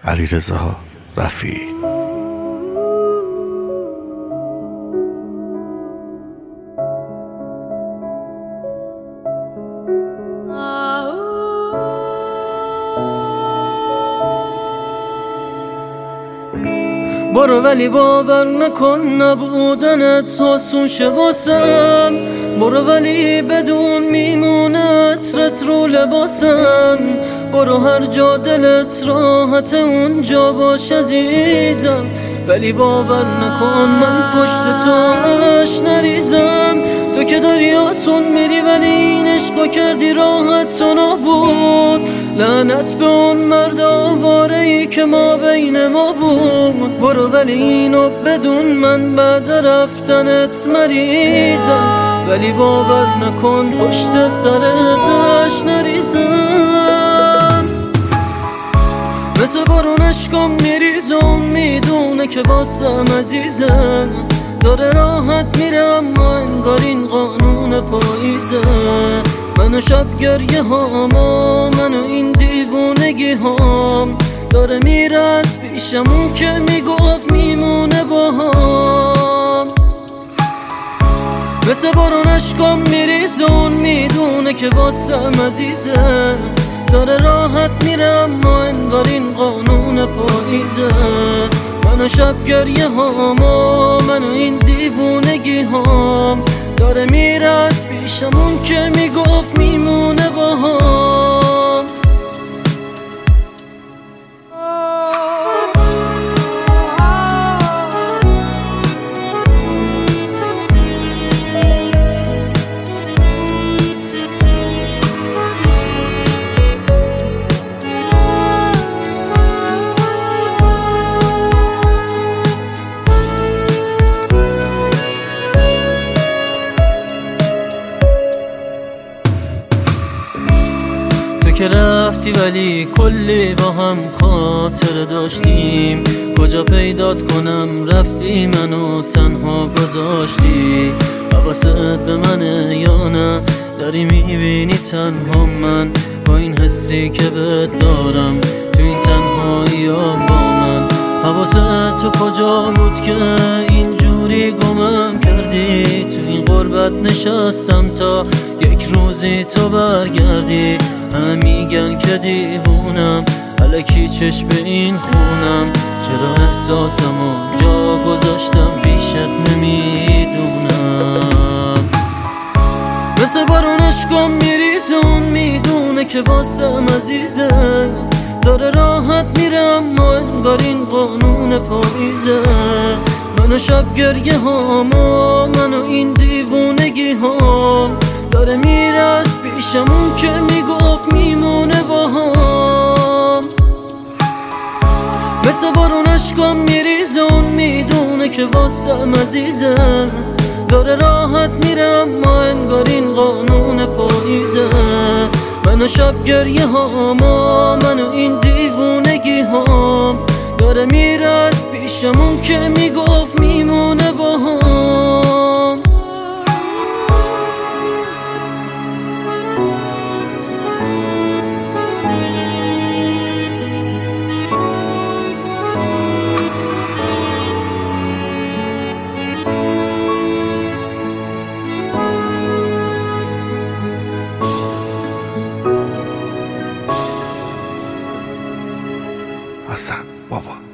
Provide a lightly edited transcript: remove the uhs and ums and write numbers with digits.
علیرضا رفیعی. برو ولی باور نکن نبودنت آسون شه واسم. برو ولی بدون میمونه عطرت رو لباسم. برو هر جا دلت راحت اونجا باش عزیزم، ولی باور نکن من پشت تو آش نریزم. تو که داری آسون میری ولی این عشقو کردی راحت تو نبود. لعنت به اون مرد آواره‌ای که ما بین ما بود. برو ولی اینو بدون من بعد رفتنت مریضم، ولی باور نکن پشت سرت آش نریزم. مثل بارون عشقم میریزم، میدونه که واسم عزیزه. داره راحت میره اما انگار این قانون پاییزه. منو شب گریه هام و منو این دیوونگی هام. داره میره از پیشمون که میگفت میمونه با هم. مثل بارون عشقم میریزون، میدونه که واسم عزیزه. داره راحت میره اما انگار این قانون پاییزه. منو شب گریه هام و منو این دیوونگی هام. داره میره از پیشمون که میگفت میمونه با هم. که رفتی ولی کلی با هم خاطر داشتیم. کجا پیدات کنم رفتی منو تنها گذاشتی. حواست به منه یا نه؟ داری میبینی تنها من با این حسی که بهت دارم تو این تنهایی با من. حواست تو کجا بود که اینجوری گمم کردی؟ تو این غربت نشستم تا یک روزی تو برگردی. همه میگن که دیوونم، الکی چشم به این خونم. چرا احساسمو جا گذاشتم پیشت نمیدونم. مثل بارون عشقم میریزون، میدونه که واسم عزیزه. داره راحت میره اما انگار این قانون پاییزه. منو شب گریه هام و منو این دیوونگی هام. داره میره از پیشمون که میگفت میمونه با هم. مثل بارون عشقم میریزون، میدونه که واسم عزیزه. داره راحت میره اما انگار این قانون پاییزه. منو شب گریه هام و منو این دیوونگی هام. داره میره از پیشمون که میگفت میمونه با هم. حسن بابا.